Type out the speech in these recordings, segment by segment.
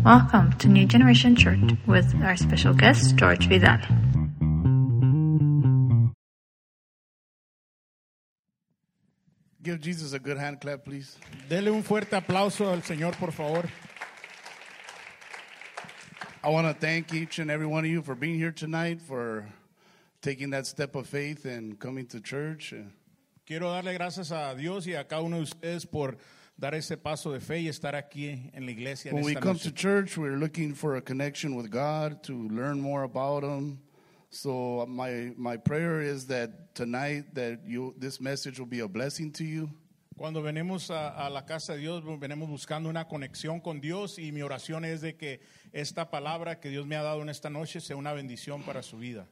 Welcome to New Generation Church with our special guest, George Vidal. Give Jesus a good hand clap, please. Dele un fuerte aplauso al Señor, por favor. I want to thank each and every one of you for being here tonight, for taking that step of faith and coming to church. Quiero darle gracias a Dios y a cada uno de ustedes por dar ese paso de fe y estar aquí en la iglesia en When we esta come noche. to church, we're looking for a connection with God, to learn more about Him. So my prayer is that tonight that this message will be a blessing to you. Cuando venimos a la casa de Dios, venimos buscando una conexión con Dios y mi oración es de que esta palabra que Dios me ha dado en esta noche sea una bendición para su vida.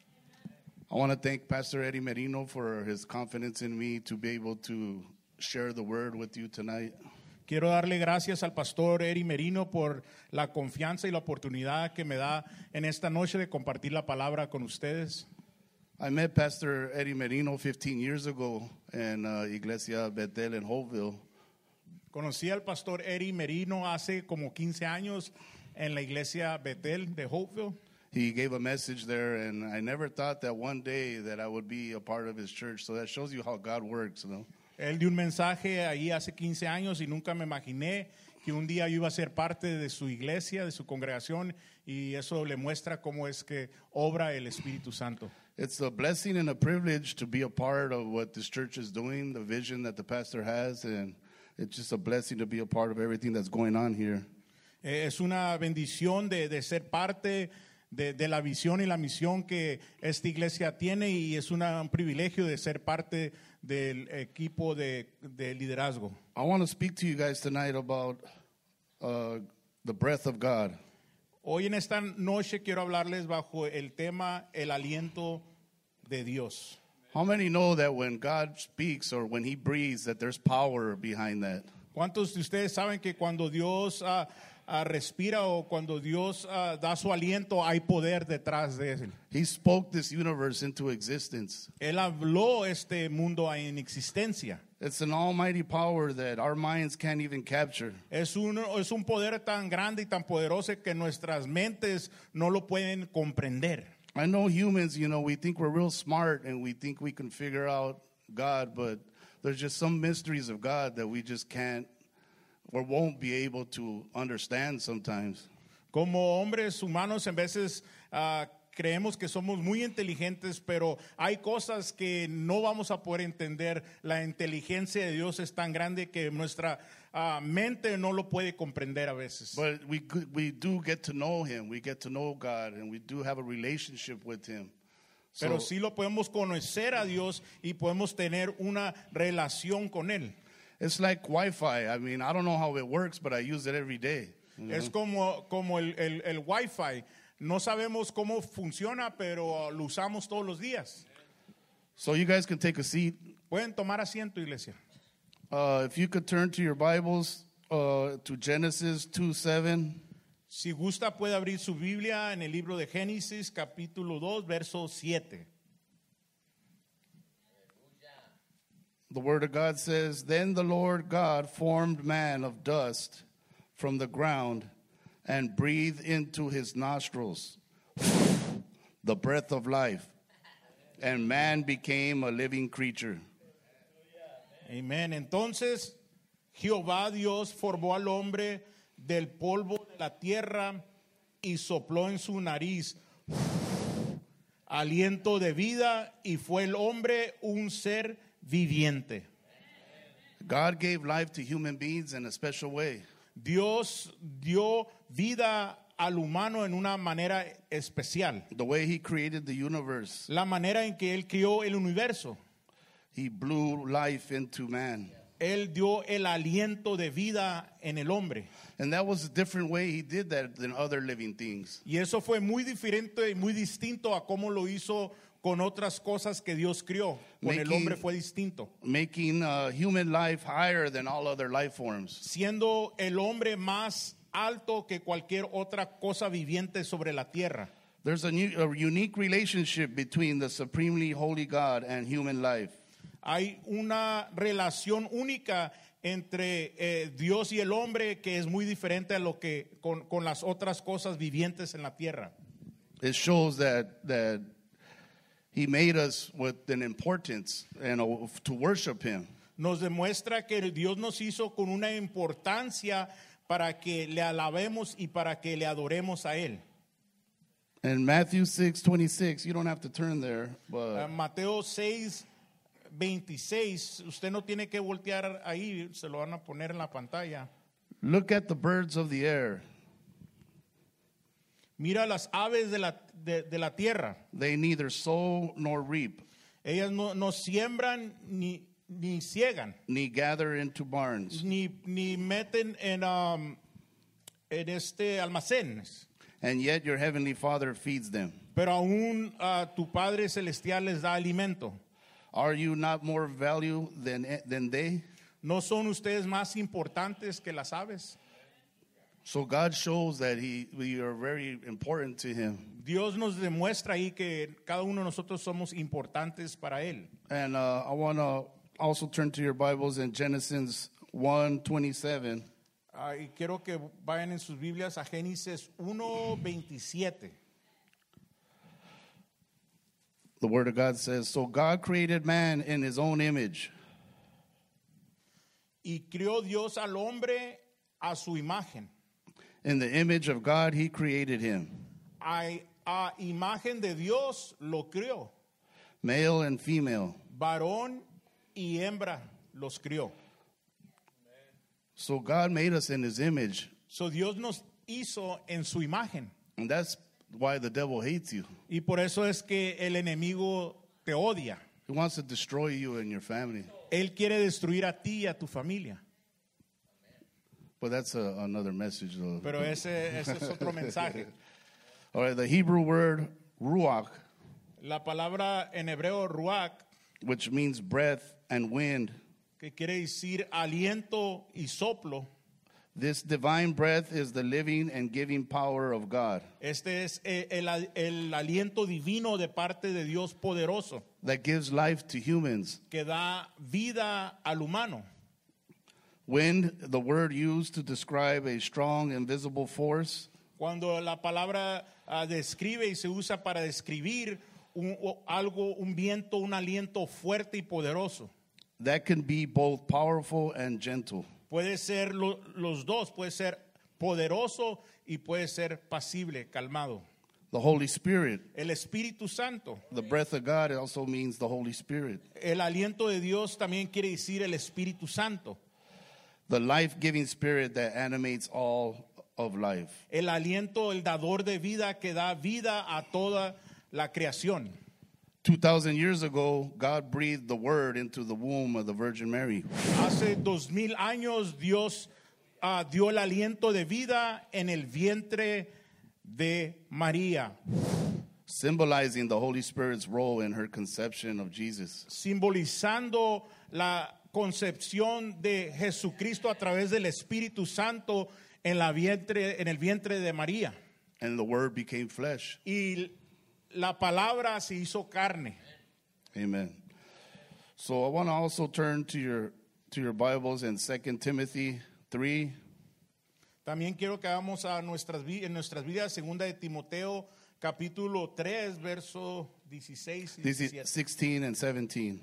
I want to thank Pastor Eddie Merino for his confidence in me to be able to share the word with you tonight. Quiero darle gracias al pastor Eri Merino por la confianza y la oportunidad que me da en esta noche de compartir la palabra con ustedes. I met Pastor Eddie Merino 15 years ago in Iglesia Betel in Hopeville. Conocí al pastor Eri Merino hace como 15 años en la iglesia Betel de Hopeville. He gave a message there, and I never thought that one day that I would be a part of his church. So that shows you how God works, you know. Él dio un mensaje ahí hace 15 años y nunca me imaginé que un día yo iba a ser parte de su iglesia, de su congregación, y eso le muestra cómo es que obra el Espíritu Santo. It's a blessing and a privilege to be a part of what this church is doing, the vision that the pastor has, and it's just a blessing to be a part of everything that's going on here. Es una bendición de ser parte de la visión y la misión que esta iglesia tiene y es un privilegio de ser parte del equipo de liderazgo. I want to speak to you guys tonight about the breath of God. Hoy en esta noche quiero hablarles bajo el tema el aliento de Dios. How many know that when God speaks or when He breathes that there's power behind that? ¿Cuántos de ustedes saben que cuando Dios respira o cuando Dios da su aliento hay poder detrás de él? He spoke this universe into existence. Él habló este mundo en existencia. It's an almighty power that our minds can't even capture. Es un poder tan grande y tan poderoso que nuestras mentes no lo pueden comprender. I know humans, you know, we think we're real smart and we think we can figure out God, but there's just some mysteries of God that we just can't or won't be able to understand sometimes. Como hombres humanos en veces creemos que somos muy inteligentes, pero hay cosas que no vamos a poder entender. La inteligencia de Dios es tan grande que nuestra mente no lo puede comprender a veces. But we do get to know Him. We get to know God, and we do have a relationship with Him. Pero sí lo podemos conocer a Dios y podemos tener una relación con Él. It's like Wi-Fi. I mean, I don't know how it works, but I use it every day. Es como el Wi-Fi. No sabemos cómo funciona, pero lo usamos todos los días. So you guys can take a seat. Pueden tomar asiento, iglesia. If you could turn to your Bibles to Genesis 2:7. Si gusta, puede abrir su Biblia en el libro de Génesis, capítulo 2, verso 7. The Word of God says, "Then the Lord God formed man of dust from the ground and breathed into his nostrils the breath of life, and man became a living creature." Amén. Entonces, Jehová Dios formó al hombre del polvo de la tierra y sopló en su nariz aliento de vida y fue el hombre un ser viviente. God gave life to human beings in a special way. Dios dio vida al humano en una manera especial. The way He created the universe, La manera en que Él creó el universo. He blew life into man. Él dio el aliento de vida en el hombre. And that was a different way He did that than other living things. Y eso fue muy diferente y muy distinto a cómo lo hizo con otras cosas que Dios crió. Con el hombre fue distinto. Making human life higher than all other life forms. Siendo el hombre más alto que cualquier otra cosa viviente sobre la tierra. There's a unique relationship between the supremely holy God and human life. Hay una relación única entre Dios y el hombre que es muy diferente a lo que con las otras cosas vivientes en la tierra. It shows that he made us with an importance and to worship him. Nos demuestra que Dios nos hizo con una importancia para que le alabemos y para que le adoremos a él. In Matthew 6:26, you don't have to turn there, but Mateo 6:26, usted no tiene que voltear ahí, se lo van a poner en la pantalla. look at the birds of the air. Mira las aves de la tierra. They neither sow nor reap, Ellas no siembran ni ciegan, ni gather into barns, ni meten en almacenes. and yet your heavenly Father feeds them. Pero aún tu Padre Celestial les da alimento. Are you not more value than they? ¿No son ustedes más importantes que las aves? So God shows that we are very important to him. Dios nos demuestra ahí que cada uno de nosotros somos importantes para Él. And I want to also turn to your Bibles in Genesis 1:27. Y quiero que vayan en sus Biblias a Génesis 1:27. The Word of God says, so God created man in his own image. Y crió Dios al hombre a su imagen. In the image of God, he created him. A imagen de Dios lo crió. Male and female. Varón y hembra los crió. So God made us in his image. So Dios nos hizo en su imagen. And that's why the devil hates you. Y por eso es que el enemigo te odia. He wants to destroy you and your family. Él quiere destruir a ti y a tu familia. But that's another message, though. Pero ese es otro mensaje. All right, the Hebrew word ruach, La palabra en hebreo ruach, which means breath and wind. que quiere decir aliento y soplo. This divine breath is the living and giving power of God Este es el aliento divino de parte de Dios poderoso that gives life to humans. que da vida al humano. Wind, the word used to describe a strong, invisible force, Cuando la palabra describe y se usa para describir un viento, un aliento fuerte y poderoso. that can be both powerful and gentle. Puede ser los dos, puede ser poderoso y puede ser pasible, calmado. The Holy Spirit, El Espíritu Santo, the breath of God also means the Holy Spirit. el aliento de Dios también quiere decir el Espíritu Santo. The life-giving spirit that animates all of life. El aliento, el dador de vida que da vida a toda la creación. 2,000 years ago, God breathed the word into the womb of the Virgin Mary. Hace 2000 años Dios dio el aliento de vida en el vientre de María, Symbolizing the Holy Spirit's role in her conception of Jesus. simbolizando la concepción de Jesucristo a través del Espíritu Santo en el vientre de María. And the word became flesh. Y la palabra se hizo carne. Amen. So I want to also turn to your Bibles in 2 Timothy 3. También quiero que hagamos en nuestras vidas, segunda de Timoteo, capítulo 3, verso 16 y This is 17. 16 and 17.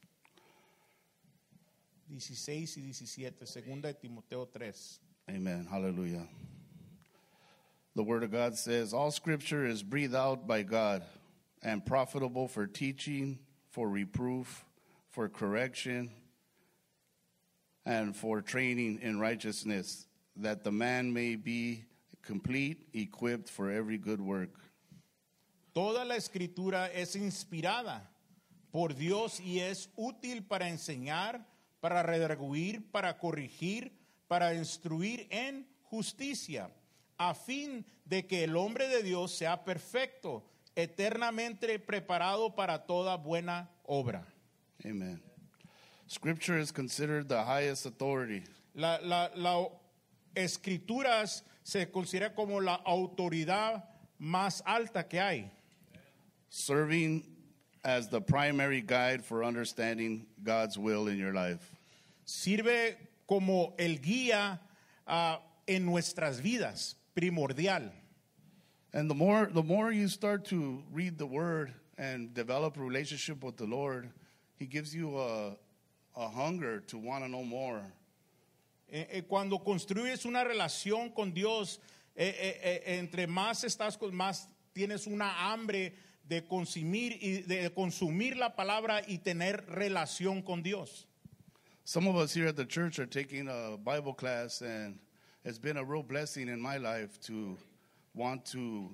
16 y 17, segunda de Timoteo 3. Amen. Hallelujah. The Word of God says, all Scripture is breathed out by God and profitable for teaching, for reproof, for correction, and for training in righteousness, that the man may be complete, equipped for every good work. Toda la escritura es inspirada por Dios y es útil para enseñar, para redarguir, para corregir, para instruir en justicia, a fin de que el hombre de Dios sea perfecto, eternamente preparado para toda buena obra. Amen. Scripture is considered the highest authority. La escrituras se considera como la autoridad más alta que hay, Serving as the primary guide for understanding God's will in your life. sirve como el guía en nuestras vidas, primordial. And the more you start to read the Word and develop a relationship with the Lord, He gives you a hunger to want to know more. Cuando construyes una relación con Dios, entre más estás con más tienes una hambre de consumir la palabra y tener relación con Dios. Some of us here at the church are taking a Bible class, and it's been a real blessing in my life to want to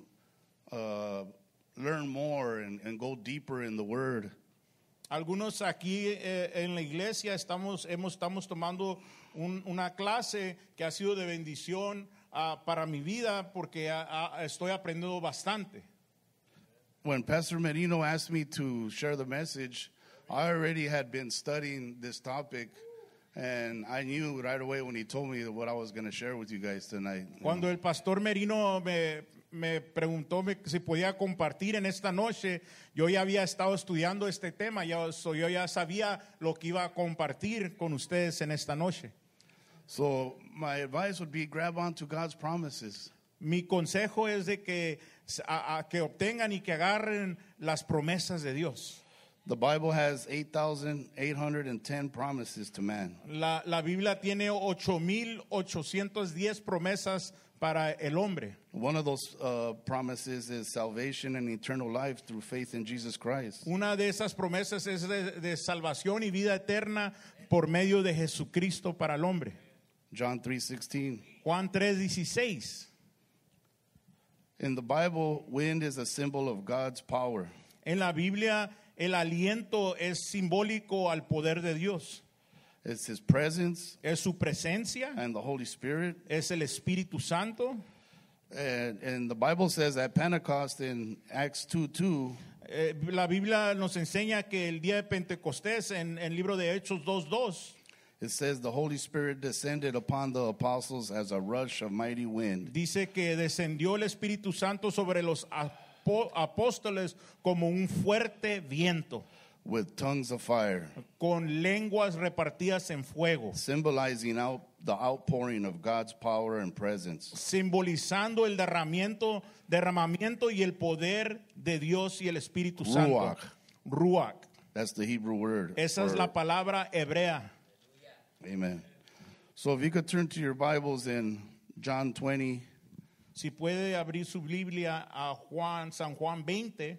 learn more and go deeper in the Word. Algunos aquí en la iglesia estamos tomando una clase que ha sido de bendición para mi vida porque estoy aprendiendo bastante. When Pastor Merino asked me to share the message, I already had been studying this topic, and I knew right away when he told me what I was going to share with you guys tonight. Cuando el pastor Merino me preguntó si podía compartir en esta noche, yo ya había estado estudiando este tema, yo ya sabía lo que iba a compartir con ustedes en esta noche. So my advice would be grab onto God's promises. Mi consejo es de que obtengan y que agarren las promesas de Dios. The Bible has 8,810 promises to man. La Biblia tiene 8,810 promesas para el hombre. One of those promises is salvation and eternal life through faith in Jesus Christ. Una de esas promesas es de salvación y vida eterna por medio de Jesucristo para el hombre. John 3:16. Juan 3:16. In the Bible, wind is a symbol of God's power. En la Biblia, el aliento es simbólico al poder de Dios. It's His presence Es su presencia, and the Holy Spirit. es el Espíritu Santo. And the Bible says at Pentecost in Acts 2:2, La Biblia nos enseña que el día de Pentecostés, en el libro de Hechos 2:2, it says the Holy Spirit descended upon the apostles as a rush of mighty wind. dice que descendió el Espíritu Santo sobre los apóstoles como un fuerte viento, With tongues of fire, con lenguas repartidas en fuego, symbolizing out the outpouring of God's power and presence. simbolizando el derramamiento y el poder de Dios y el Espíritu Santo. Ruach. Ruach. That's the Hebrew word. Esa es for- la palabra hebrea. Amen. So if you could turn to your Bibles in John 20, Si puede abrir su Biblia a San Juan 20,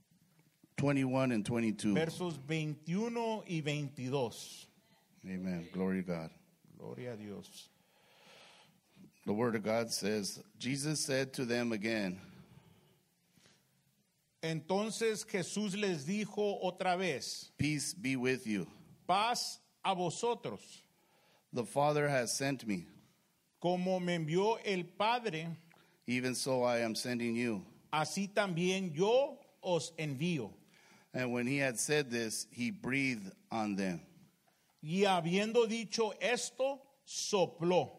21 and 22. versos 21 y 22. Amen. Glory to God. Gloria a Dios. The word of God says, Jesus said to them again, Entonces Jesús les dijo otra vez, peace be with you. paz a vosotros. The Father has sent me. Como me envió el Padre, Even so I am sending you. así también yo os envío. And when he had said this, he breathed on them. Y habiendo dicho esto, sopló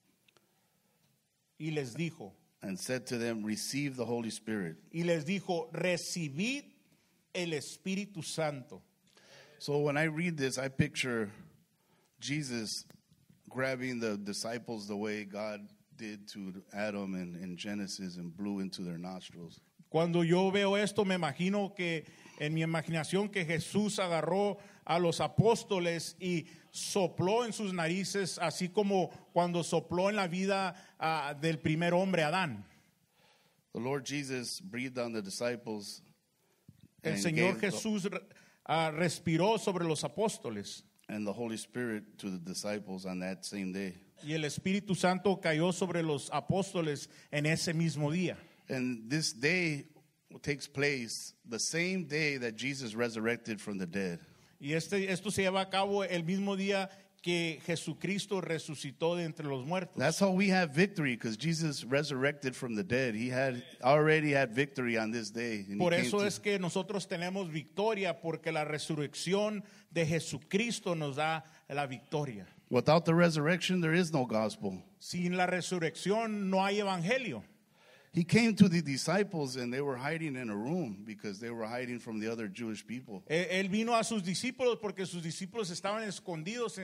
y les dijo, And said to them, receive the Holy Spirit. y les dijo, recibid el Espíritu Santo. So when I read this, I picture Jesus grabbing the disciples the way God did to Adam in Genesis and blew into their nostrils. Cuando yo veo esto, me imagino que en mi imaginación que Jesús agarró a los apóstoles y sopló en sus narices, así como cuando sopló en la vida del primer hombre, Adán. The Lord Jesus breathed on the disciples. El and Señor gave Jesús respiró sobre los apóstoles and the Holy Spirit to the disciples on that same day. y el Espíritu Santo cayó sobre los apóstoles en ese mismo día. And this day takes place the same day that Jesus resurrected from the dead. Y esto se lleva a cabo el mismo día que Jesucristo resucitó de entre los muertos. That's how we have victory, because Jesus resurrected from the dead. He had already had victory on this day. And he Por came eso to- es que nosotros tenemos victoria, porque la resurrección de Jesucristo nos da la victoria. Without the resurrection, there is no gospel. Sin la resurrección no hay evangelio. He came to the disciples and they were hiding in a room because they were hiding from the other Jewish people. Él vino a sus discípulos porque sus discípulos estaban escondidos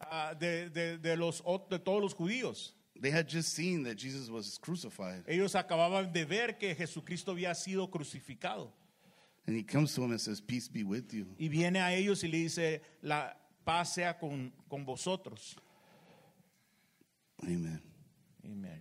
de todos los judíos. They had just seen that Jesus was crucified. Ellos acababan de ver que Jesucristo había sido crucificado. And he comes to them and says, peace be with you. Y viene a ellos y le dice, la paz sea con vosotros. Amen. Amen.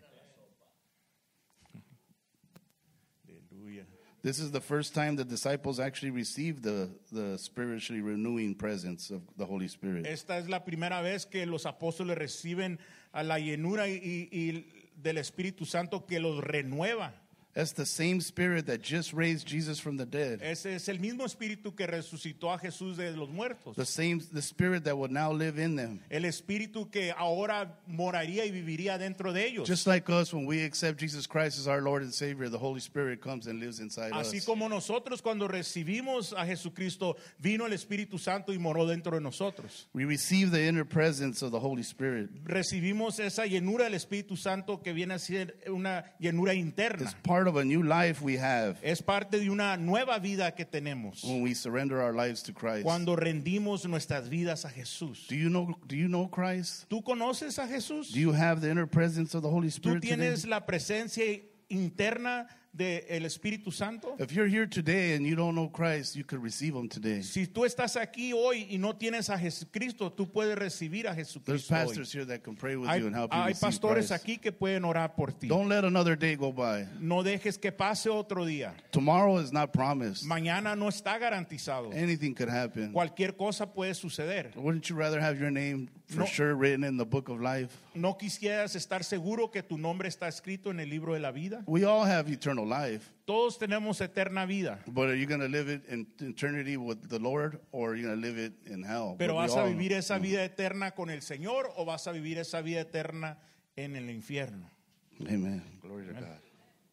Aleluya. This is the first time the disciples actually received the spiritually renewing presence of the Holy Spirit. Esta es la primera vez que los apóstoles reciben a la llenura y del Espíritu Santo que los renueva. That's the same spirit that just raised Jesus from the dead. Ese es el mismo espíritu que resucitó a Jesús de los muertos. The spirit that would now live in them. El espíritu que ahora moraría y viviría dentro de ellos. Just like us, when we accept Jesus Christ as our Lord and Savior, the Holy Spirit comes and lives inside Así us. como nosotros cuando recibimos a Jesucristo, vino el Espíritu Santo y moró dentro de nosotros. We receive the inner presence of the Holy Spirit. Recibimos esa llenura del Espíritu Santo que viene a ser una llenura interna. It's part of a new life we have Es parte de una nueva vida que tenemos when we surrender our lives to Christ. cuando rendimos nuestras vidas a Jesús. Do you know Christ? ¿Tú conoces a Jesús? Do you have the inner presence of the Holy ¿Tú Spirit tienes today? la presencia interna del Espíritu Santo? If you're here today and you don't know Christ, you could receive him today. Si tú estás aquí hoy y no tienes a Jesucristo, tú puedes recibir a There's Jesucristo hoy. pastors here that can pray with you and help you Hay receive pastores Christ. aquí que pueden orar por ti. Don't let another day go by. No dejes que pase otro día. Tomorrow is not promised. Mañana no está garantizado. Anything could happen. Cualquier cosa puede suceder. Wouldn't you rather have your name for No. sure written in the book of life? ¿No quisieras estar seguro que tu nombre está escrito en el libro de la vida? We all have eternal life, Todos tenemos eterna vida. but are you going to live it in eternity with the Lord, or are you going to live it in hell? Pero But we ¿vas a all- vivir esa vida eterna con el Señor o vas a vivir esa vida eterna en el infierno? Amen. Glory to God.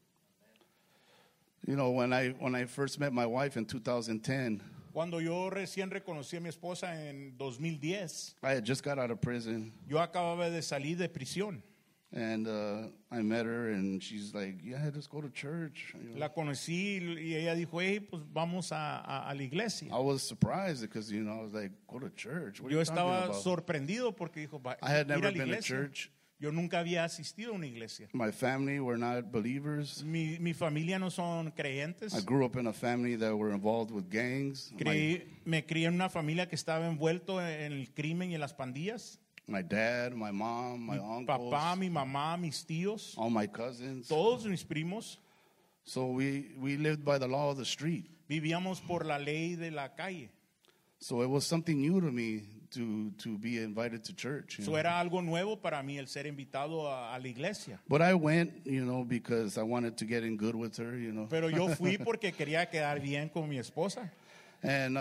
You know, when I first met my wife in 2010, Cuando yo recién reconocí a mi esposa en 2010, I had just got out of prison, yo acababa de salir de prisión. and I met her, and she's like, "Yeah, let's go to church." You know. La conocí y ella dijo, hey, pues vamos a la iglesia. I was surprised because I was like, "Go to church? What are Yo you talking estaba about?" sorprendido porque dijo, I had ir a never la been to iglesia. church. Yo nunca había asistido a una iglesia. My family were not believers. Mi familia no son creyentes. I grew up in a family that were involved with gangs. Me crié en una familia que estaba envuelto en el crimen y en las pandillas. My dad, my mom, my uncles, Papá, mi mamá, mis tíos, all my cousins. todos mis primos So we lived by the law of the street. vivíamos por la ley de la calle. So it was something new to me to be invited to church. Eso era algo nuevo para mí el ser invitado a la iglesia. But I went, because I wanted to get in good with her, Pero yo fui porque quería quedar bien con mi esposa. And,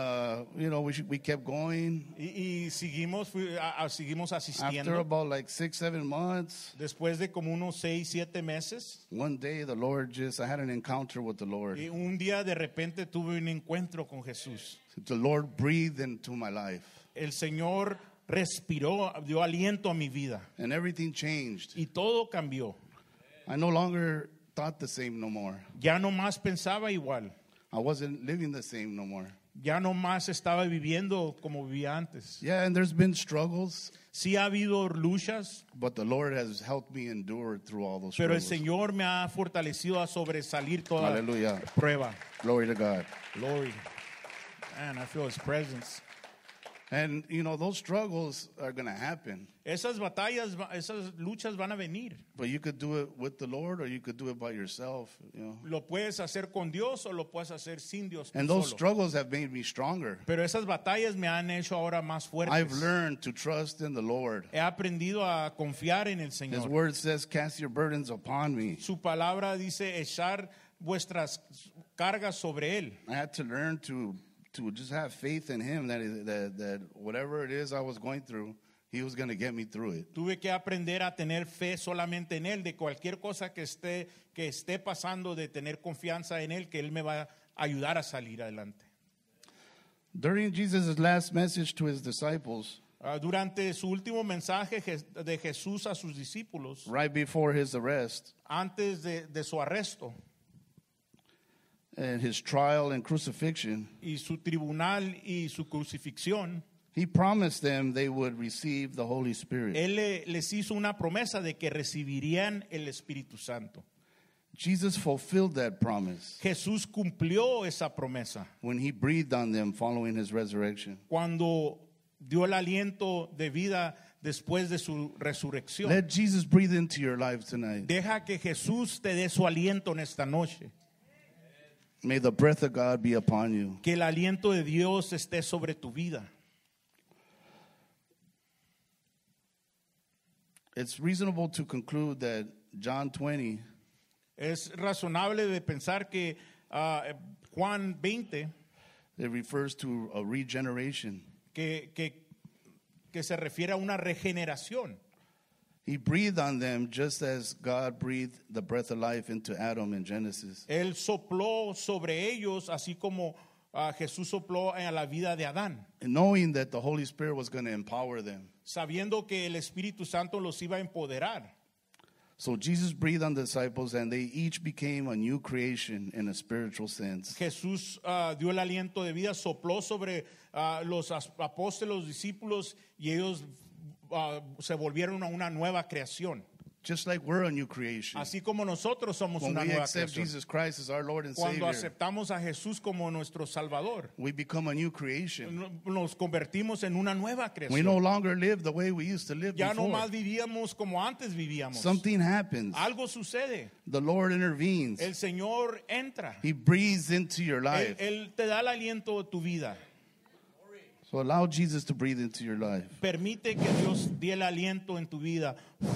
we kept going. Y seguimos After asistiendo. about like 6-7 months, Después de como unos 6-7 meses, one day I had an encounter with the Lord. y un día de repente tuve un encuentro con Jesús. The Lord breathed into my life. El Señor respiró, dio aliento a mi vida And everything changed. y todo cambió. I no longer thought the same no more. Ya no más pensaba igual. I wasn't living the same no more. Ya no más estaba viviendo como vivía antes. Yeah, and there's been struggles, Sí ha habido luchas, but the Lord has helped me endure through all those pero el struggles. Señor me ha fortalecido a sobresalir toda Hallelujah. prueba. Glory to God. Glory. Man, I feel His presence. And, those struggles are going to happen. Esas batallas, esas luchas van a venir. But you could do it with the Lord or you could do it by yourself, Lo puedes hacer con Dios o lo puedes hacer sin Dios. tú And those solo. struggles have made me stronger. Pero esas batallas me han hecho ahora más fuertes. I've learned to trust in the Lord. He aprendido a confiar en el His Señor. word says, cast your burdens upon me. Su palabra dice echar vuestras cargas sobre Él. I had to learn to just have faith in Him that whatever it is I was going through, He was going to get me through it. Tuve que aprender a tener fe solamente en Él, de cualquier cosa que esté pasando, de tener confianza en Él, que Él me va a ayudar a salir adelante. During Jesus' last message to His disciples, Durante su último mensaje de Jesús a sus discípulos, right before his arrest antes de su arresto and his trial and crucifixion, y su tribunal y su crucifixión, he promised them they would receive the Holy Spirit. Él les hizo una promesa de que recibirían el Espíritu Santo. Jesus fulfilled that promise Jesús cumplió esa promesa when he breathed on them following his resurrection. cuando dio el aliento de vida después de su resurrección. Let Jesus breathe into your life tonight. Deja que Jesús te dé su aliento en esta noche. May the breath of God be upon you. Que el aliento de Dios esté sobre tu vida. It's reasonable to conclude that John 20 Es razonable de pensar que Juan 20, it refers to a regeneration. que se refiere a una regeneración. He breathed on them just as God breathed the breath of life into Adam in Genesis. Él sopló sobre ellos, así como Jesús sopló en la vida de Adán, And knowing that the Holy Spirit was going to empower them. sabiendo que el Espíritu Santo los iba a empoderar. So Jesus breathed on the disciples and they each became a new creation in a spiritual sense. Jesús dio el aliento de vida, sopló sobre los apóstoles, los discípulos, y ellos se volvieron a una nueva creación. Just like we're a new creation. Así como nosotros somos When una we nueva accept creación. Jesus Christ as our Lord and Cuando Savior, aceptamos a Jesús como nuestro Salvador, we become a new creation. nos convertimos en una nueva We no creación. longer live the way we used to live Ya no before. más vivíamos como antes vivíamos. Something happens. Algo sucede. The Lord intervenes. El Señor entra. He breathes into your life. Él te da el aliento de tu vida. So allow Jesus to breathe into your life. Permite que Dios dé el aliento en tu vida.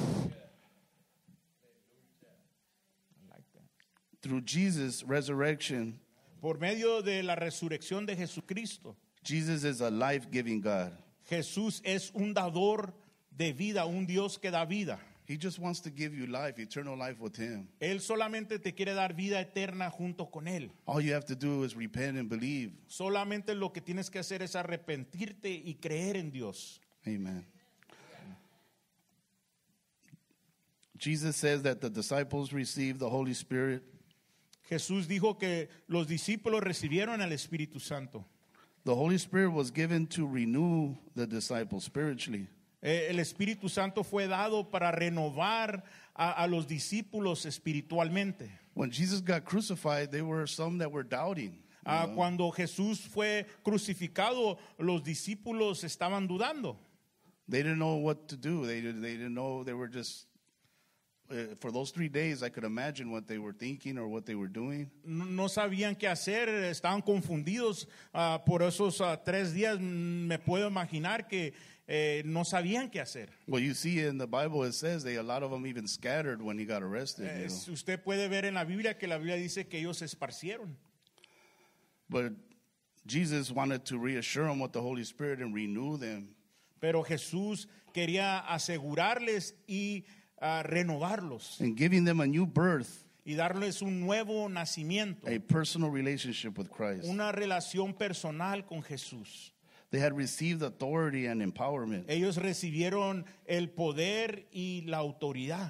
Through Jesus' resurrection, Por medio de la resurrección de Jesucristo, Jesus is a life-giving God. Jesús es un dador de vida, un Dios que da vida. He just wants to give you life, eternal life with Him. Él solamente te quiere dar vida eterna junto con Él. All you have to do is repent and believe. Solamente lo que tienes que hacer es arrepentirte y creer en Dios. Amen. Jesus says that the disciples received the Holy Spirit. Jesús dijo que los discípulos recibieron al Espíritu Santo. The Holy Spirit was given to renew the disciples spiritually. El Espíritu Santo fue dado para renovar a los discípulos espiritualmente. When Jesus got crucified, there were some that were doubting. Cuando Jesús fue crucificado, los discípulos estaban dudando. They didn't know what to do. They didn't know. They were just, for those 3 days, I could imagine what they were thinking or what they were doing. No sabían qué hacer, estaban confundidos. Por esos 3 días me puedo imaginar que no sabían qué hacer. Well, you see in the Bible, it says a lot of them even scattered when he got arrested. You know? Usted puede ver en la Biblia que la Biblia dice que ellos se esparcieron. But Jesus wanted to reassure them with the Holy Spirit and renew them. Pero Jesús quería asegurarles y renovarlos And giving them a new birth, y darles un nuevo nacimiento, a personal relationship with Christ. una relación personal con Jesús. They had received authority and empowerment. Ellos recibieron el poder y la autoridad.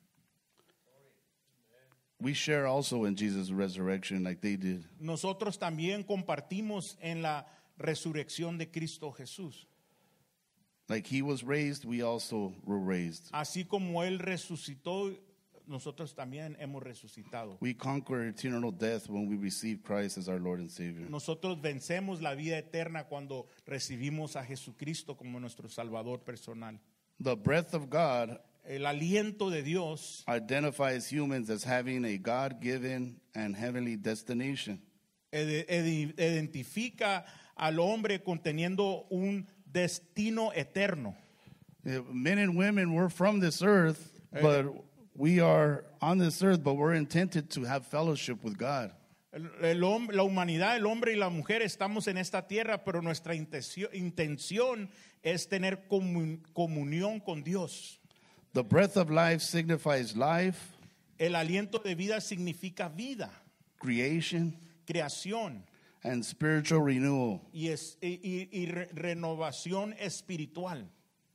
We share also in Jesus' resurrection like they did. Nosotros también compartimos en la resurrección de Cristo Jesús. Like he was raised, we also were raised. Así como Él resucitó, nosotros también hemos resucitado. We conquer eternal death when we receive Christ as our Lord and Savior. Nosotros vencemos la vida eterna cuando recibimos a Jesucristo como nuestro Salvador personal. The breath of God El aliento de Dios identifies humans as having a God-given and heavenly destination. identifica al hombre conteniendo un destino eterno. Men and women, we're from this earth, but we are on this earth, but we're intended to have fellowship with God. La humanidad, el hombre y la mujer estamos en esta tierra, pero nuestra intención es tener comunión con Dios. The breath of life signifies life, El aliento de vida significa vida, creation, creación, and spiritual renewal. Renovación espiritual.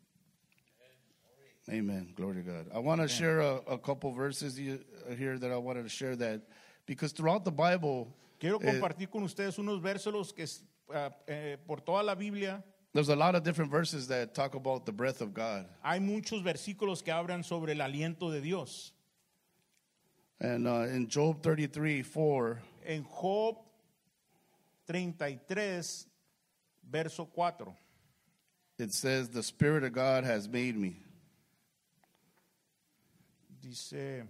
Amen. Glory to God. I want to share a couple verses here that I wanted to share that because throughout the Bible, Quiero compartir con ustedes unos versos que por toda la Biblia there's a lot of different verses that talk about the breath of God. hay muchos versículos que hablan sobre el aliento de Dios. And in Job 33:4, En Job 33, verso 4, it says, "The Spirit of God has made me." dice: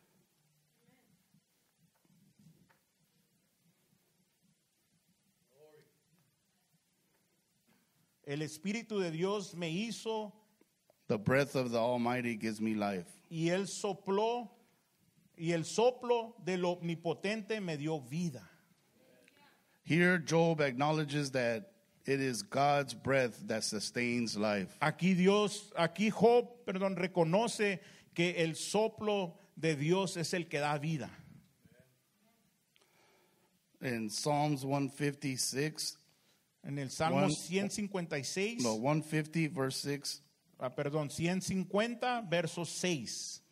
El Espíritu de Dios me hizo The breath of the Almighty gives me life. y Él sopló y el soplo del Omnipotente me dio vida. Here, Job acknowledges that it is God's breath that sustains life. Aquí Job, reconoce que el soplo de Dios es el que da vida. In Psalms 156, En el Salmo 156, 150 verse 6, 150, verso 6.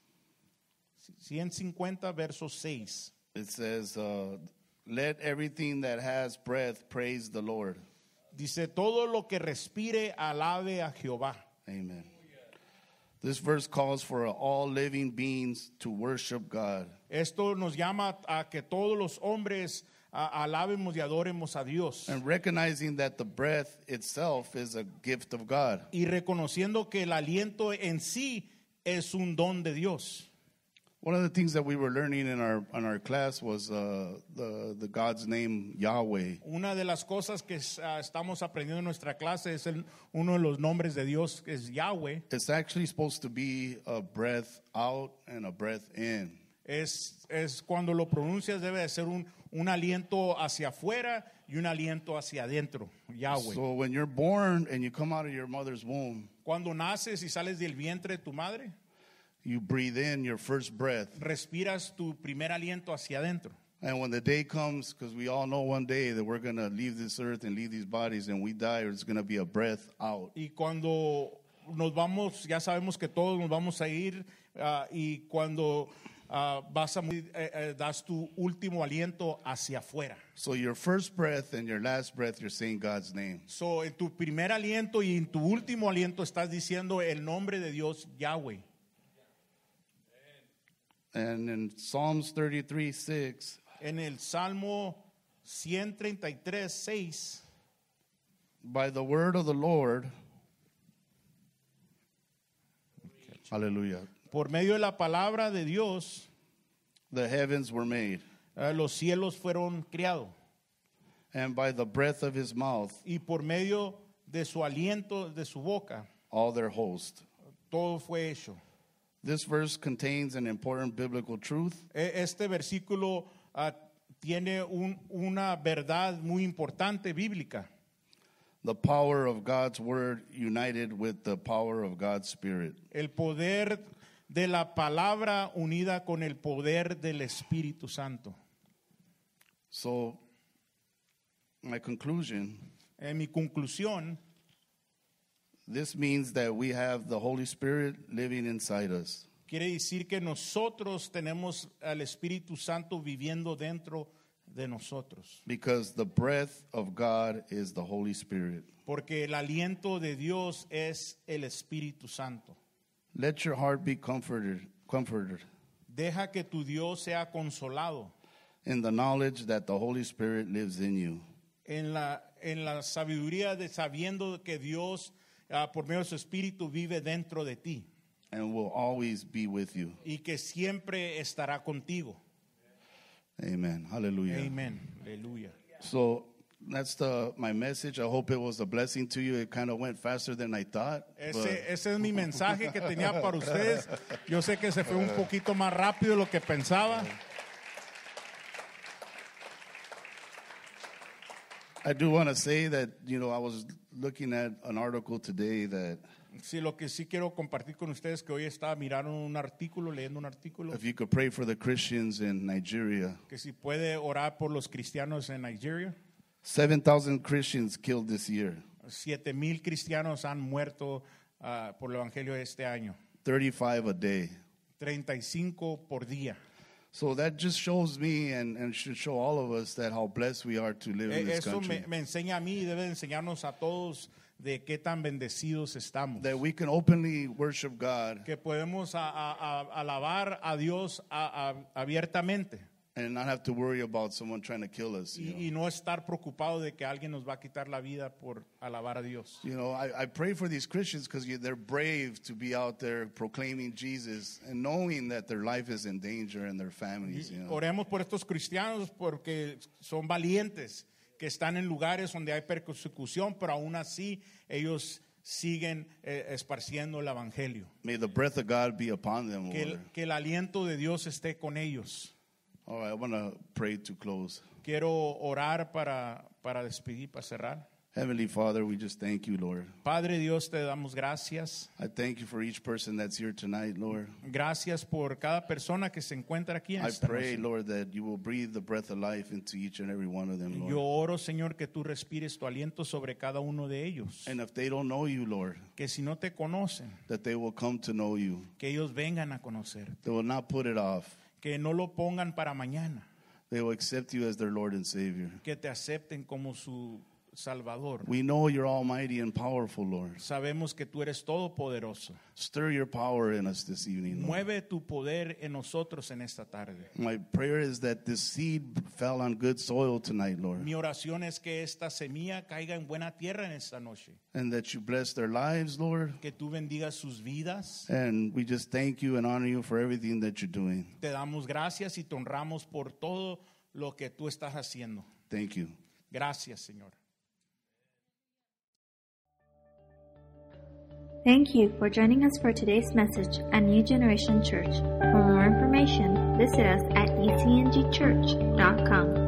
150, verso 6. it says, "Let everything that has breath praise the Lord." Dice: todo lo que respire alabe a Jehová. Amen. This verse calls for all living beings to worship God. Esto nos llama a que todos los hombres alabemos y adoremos a Dios. And recognizing that the breath itself is a gift of God. Y reconociendo que el aliento en sí es un don de Dios. One of the things that we were learning in our class was the God's name Yahweh. Una de las cosas que estamos aprendiendo en nuestra clase es uno de los nombres de Dios, que es Yahweh. It's actually supposed to be a breath out and a breath in. Es cuando lo pronuncias debe de ser un aliento hacia afuera y un aliento hacia adentro. Yahweh. So when you're born and you come out of your mother's womb, Cuando naces y sales del vientre de tu madre, you breathe in your first breath. respiras tu primer aliento hacia adentro. And when the day comes, because we all know one day that we're going to leave this earth and leave these bodies and we die, it's going to be a breath out. Y cuando nos vamos, ya sabemos que todos nos vamos a ir, y cuando vas a morir, das tu último aliento hacia afuera. So your first breath and your last breath, you're saying God's name. So, en tu primer aliento y en tu último aliento estás diciendo el nombre de Dios, Yahweh. And in Psalms 33:6, En el Salmo 133, 6, by the word of the Lord, hallelujah, por medio de la palabra de Dios, the heavens were made, los cielos fueron creados. and by the breath of his mouth, Y por medio de su aliento, de su boca, all their host. todo fue hecho. This verse contains an important biblical truth. Este versículo tiene una verdad muy importante bíblica. The power of God's word united with the power of God's spirit. El poder de la palabra unida con el poder del Espíritu Santo. So, my conclusion, En mi conclusión, this means that we have the Holy Spirit living inside us. quiere decir que nosotros tenemos al Espíritu Santo viviendo dentro de nosotros. Because the breath of God is the Holy Spirit. Porque el aliento de Dios es el Espíritu Santo. Let your heart be comforted Deja que tu Dios sea consolado in the knowledge that the Holy Spirit lives in you. en la sabiduría de sabiendo que Dios por medio de su Espíritu vive dentro de ti And will always be with you. y que siempre estará contigo. Amen. Hallelujah. Amén. Aleluya. So that's my message. I hope it was a blessing to you. It kind of went faster than I thought. but Ese es mi mensaje que tenía para ustedes. Yo sé que se fue un poquito más rápido de lo que pensaba. I do want to say that, I was looking at an article today that Sí, lo que sí quiero compartir con ustedes que hoy estaba mirando un artículo, leyendo un artículo, if you could pray for the Christians in Nigeria, que si puede orar por los cristianos en Nigeria. 7,000 Christians killed this year. 7,000 cristianos han muerto por el evangelio este año. 35 a day. 35 por día. So that just shows me and should show all of us that how blessed we are to live in this Eso country. me enseña a mí y debe enseñarnos a todos de qué tan bendecidos estamos. That we can openly worship God Que podemos alabar a Dios abiertamente and not have to worry about someone trying to kill us. y no estar preocupado de que alguien nos va a quitar la vida por alabar a Dios. You know, I pray for these Christians because they're brave to be out there proclaiming Jesus and knowing that their life is in danger and their families. You know. Oremos por estos cristianos porque son valientes, que están en lugares donde hay persecución, pero aún así ellos siguen esparciendo el evangelio. May the breath of God be upon them, Lord. Que el aliento de Dios esté con ellos. All right, I want to pray to close. Quiero orar para despedir, para cerrar. Heavenly Father, we just thank you, Lord. Padre Dios, te damos gracias. I thank you for each person that's here tonight, Lord. Gracias por cada persona que se encuentra aquí en I esta pray, noche. Lord, that you will breathe the breath of life into each and every one of them, Yo Lord. oro, Señor, que tú respires tu aliento sobre cada uno de ellos. And if they don't know you, Lord, Que si no te conocen, that they will come to know you. que ellos vengan a conocer. They will not put it off. Que no lo pongan para mañana. They will accept you as their Lord and Savior. Que te acepten como su Salvador. We know you're almighty and powerful, Lord. Sabemos que tú eres todopoderoso. Stir your power in us this evening, Lord. Mueve tu poder en nosotros en esta tarde. My prayer is that this seed fell on good soil tonight, Lord, Mi oración es que esta semilla caiga en buena tierra en esta noche. and that you bless their lives, Lord. Que tú bendigas sus vidas. And we just thank you and honor you for everything that you're doing. Te damos gracias y te honramos por todo lo que tú estás haciendo. Thank you. Gracias, Señor. Thank you for joining us for today's message at New Generation Church. For more information, visit us at ecngchurch.com.